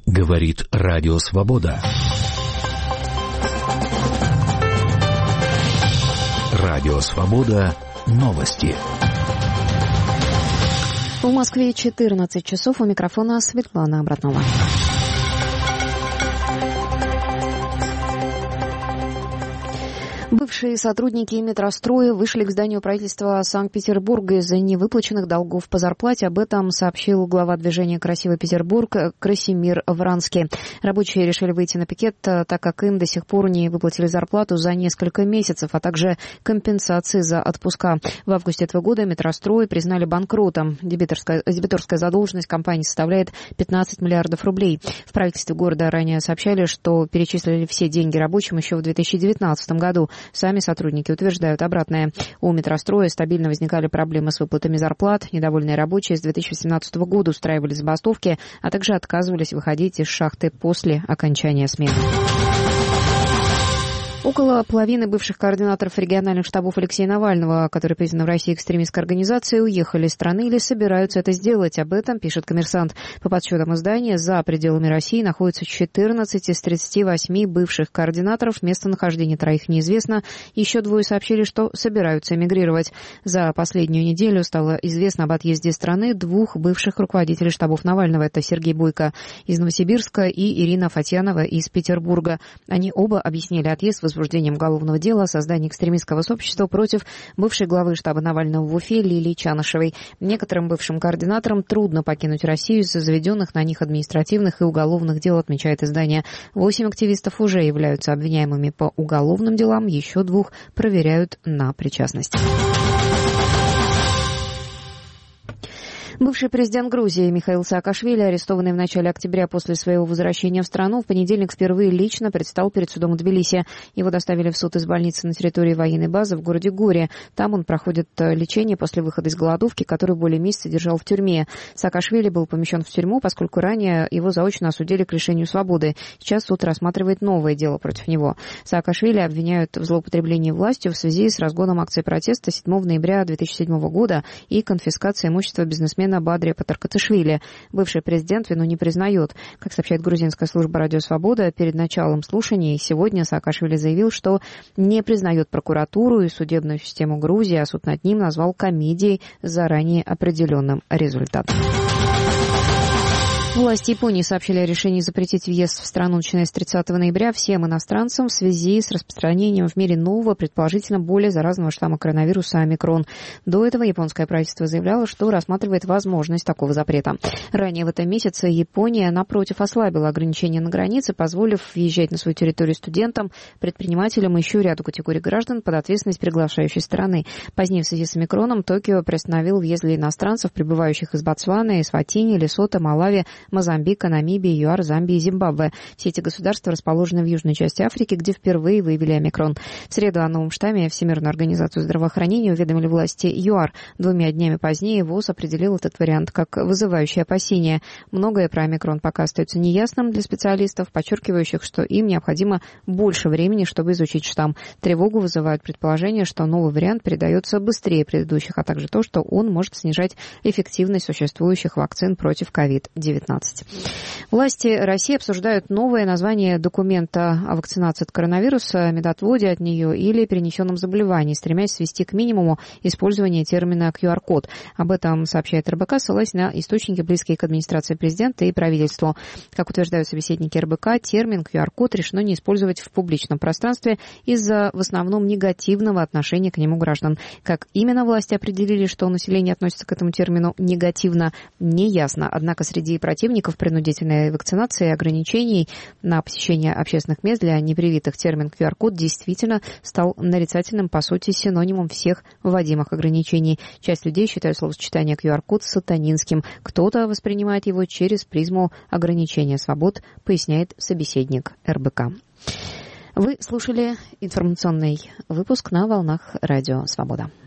Говорит Радио Свобода. Радио Свобода. Новости. В Москве 14 часов. У микрофона Светлана Обратнова. Бывшие сотрудники метростроя вышли к зданию правительства Санкт-Петербурга из-за невыплаченных долгов по зарплате. Об этом сообщил глава движения «Красивый Петербург» Красимир Вранский. Рабочие решили выйти на пикет, так как им до сих пор не выплатили зарплату за несколько месяцев, а также компенсации за отпуска. В августе этого года метрострой признали банкротом. Дебиторская задолженность компании составляет 15 миллиардов рублей. В правительстве города ранее сообщали, что перечислили все деньги рабочим еще в 2019 году. Сами сотрудники утверждают обратное. У метростроя стабильно возникали проблемы с выплатами зарплат. Недовольные рабочие с 2018 года устраивали забастовки, а также отказывались выходить из шахты после окончания смены. Около половины бывших координаторов региональных штабов Алексея Навального, которые признаны в России экстремистской организацией, уехали из страны или собираются это сделать. Об этом пишет «Коммерсант». По подсчетам издания, за пределами России находится 14 из 38 бывших координаторов. Местонахождение троих неизвестно. Еще двое сообщили, что собираются эмигрировать. За последнюю неделю стало известно об отъезде из страны двух бывших руководителей штабов Навального. Это Сергей Бойко из Новосибирска и Ирина Фатьянова из Петербурга. Они оба объяснили отъезд возбуждением уголовного дела о создании экстремистского сообщества против бывшей главы штаба Навального в Уфе Лилии Чанышевой. Некоторым бывшим координаторам трудно покинуть Россию из-за заведенных на них административных и уголовных дел, отмечает издание. 8 активистов уже являются обвиняемыми по уголовным делам, еще 2 проверяют на причастность. Бывший президент Грузии Михаил Саакашвили, арестованный в начале октября после своего возвращения в страну, в понедельник впервые лично предстал перед судом в Тбилиси. Его доставили в суд из больницы на территории военной базы в городе Горе. Там он проходит лечение после выхода из голодовки, которую более месяца держал в тюрьме. Саакашвили был помещен в тюрьму, поскольку ранее его заочно осудили к лишению свободы. Сейчас суд рассматривает новое дело против него. Саакашвили обвиняют в злоупотреблении властью в связи с разгоном акции протеста 7 ноября 2007 года и конфискацией имущества бизнесмена Бадрия Патаркатышвили. Бывший президент вину не признает. Как сообщает грузинская служба «Радио Свобода», перед началом слушаний сегодня Саакашвили заявил, что не признает прокуратуру и судебную систему Грузии, а суд над ним назвал комедией с заранее определенным результатом. Власти Японии сообщили о решении запретить въезд в страну, начиная с 30 ноября, всем иностранцам в связи с распространением в мире нового, предположительно более заразного штамма коронавируса омикрон. До этого японское правительство заявляло, что рассматривает возможность такого запрета. Ранее в этом месяце Япония, напротив, ослабила ограничения на границе, позволив въезжать на свою территорию студентам, предпринимателям и еще ряду категорий граждан под ответственность приглашающей стороны. Позднее в связи с омикроном Токио приостановил въезд для иностранцев, прибывающих из Ботсваны, Эсватини, Лесото, Малави, Мозамбика, Намибии, ЮАР, Замбии и Зимбабве. Все эти государства расположены в южной части Африки, где впервые выявили омикрон. В среду о новом штамме Всемирную организацию здравоохранения уведомили власти ЮАР. 2 днями позднее ВОЗ определил этот вариант как вызывающий опасения. Многое про омикрон пока остается неясным для специалистов, подчеркивающих, что им необходимо больше времени, чтобы изучить штамм. Тревогу вызывают предположения, что новый вариант передается быстрее предыдущих, а также то, что он может снижать эффективность существующих вакцин против COVID-19. Власти России обсуждают новое название документа о вакцинации от коронавируса, медотводе от нее или перенесенном заболевании, стремясь свести к минимуму использование термина QR-код. Об этом сообщает РБК, ссылаясь на источники, близкие к администрации президента и правительству. Как утверждают собеседники РБК, термин QR-код решено не использовать в публичном пространстве из-за в основном негативного отношения к нему граждан. Как именно власти определили, что население относится к этому термину негативно, не ясно. Однако среди противников принудительной вакцинации и ограничений на посещение общественных мест для непривитых термин QR-код действительно стал нарицательным, по сути, синонимом всех вводимых ограничений. Часть людей считают словосочетание QR-код сатанинским. Кто-то воспринимает его через призму ограничения свобод, поясняет собеседник РБК. Вы слушали информационный выпуск на волнах Радио Свобода.